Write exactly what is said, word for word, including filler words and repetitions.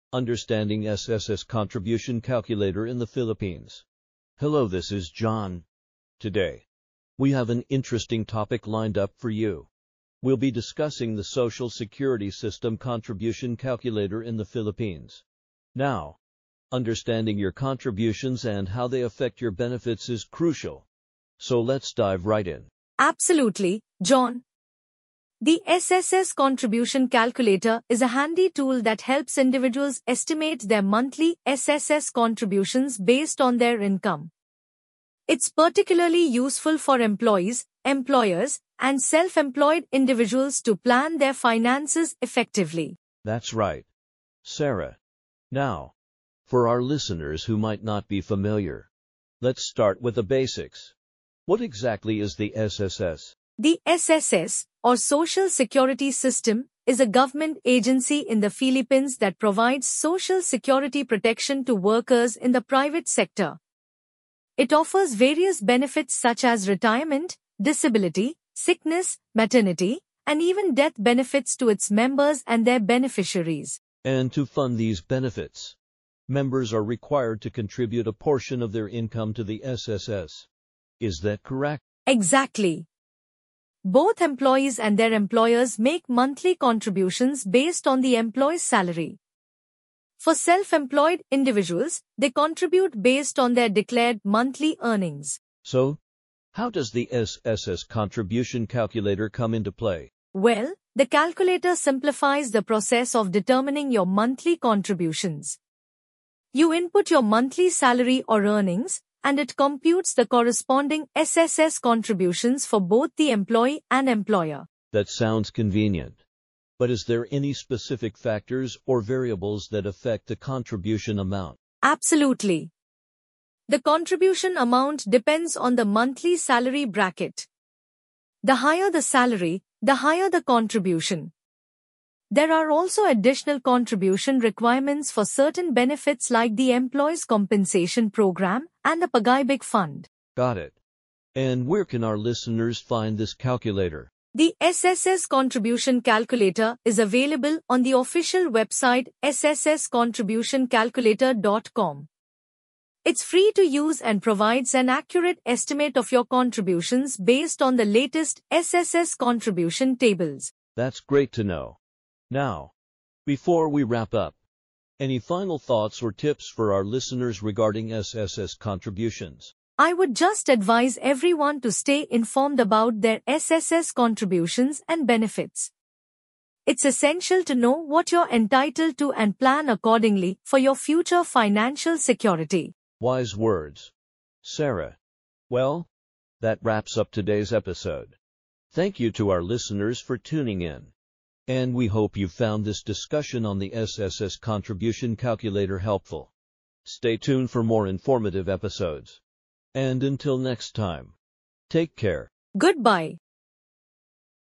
Understanding S S S Contribution Calculator in the Philippines. Hello, this is John. Today, we have an interesting topic lined up for you. We'll be discussing the Social Security System Contribution Calculator in the Philippines. Now, understanding your contributions and how they affect your benefits is crucial. So let's dive right in. Absolutely, John. The S S S Contribution Calculator is a handy tool that helps individuals estimate their monthly S S S contributions based on their income. It's particularly useful for employees, employers, and self-employed individuals to plan their finances effectively. That's right, Sarah. Now, for our listeners who might not be familiar, let's start with the basics. What exactly is the S S S? The S S S, or Social Security System, is a government agency in the Philippines that provides social security protection to workers in the private sector. It offers various benefits such as retirement, disability, sickness, maternity, and even death benefits to its members and their beneficiaries. And to fund these benefits, members are required to contribute a portion of their income to the S S S. Is that correct? Exactly. Both employees and their employers make monthly contributions based on the employee's salary. For self-employed individuals, they contribute based on their declared monthly earnings. So, how does the S S S contribution calculator come into play? Well, the calculator simplifies the process of determining your monthly contributions. You input your monthly salary or earnings, and it computes the corresponding S S S contributions for both the employee and employer. That sounds convenient. But is there any specific factors or variables that affect the contribution amount? Absolutely. The contribution amount depends on the monthly salary bracket. The higher the salary, the higher the contribution. There are also additional contribution requirements for certain benefits like the Employees Compensation Program and the Pag-ibig Fund. Got it. And where can our listeners find this calculator? The S S S Contribution Calculator is available on the official website S S S contribution calculator dot com. It's free to use and provides an accurate estimate of your contributions based on the latest S S S contribution tables. That's great to know. Now, before we wrap up, any final thoughts or tips for our listeners regarding S S S contributions? I would just advise everyone to stay informed about their S S S contributions and benefits. It's essential to know what you're entitled to and plan accordingly for your future financial security. Wise words, Sarah. Well, that wraps up today's episode. Thank you to our listeners for tuning in. And we hope you found this discussion on the S S S Contribution Calculator helpful. Stay tuned for more informative episodes. And until next time, take care. Goodbye.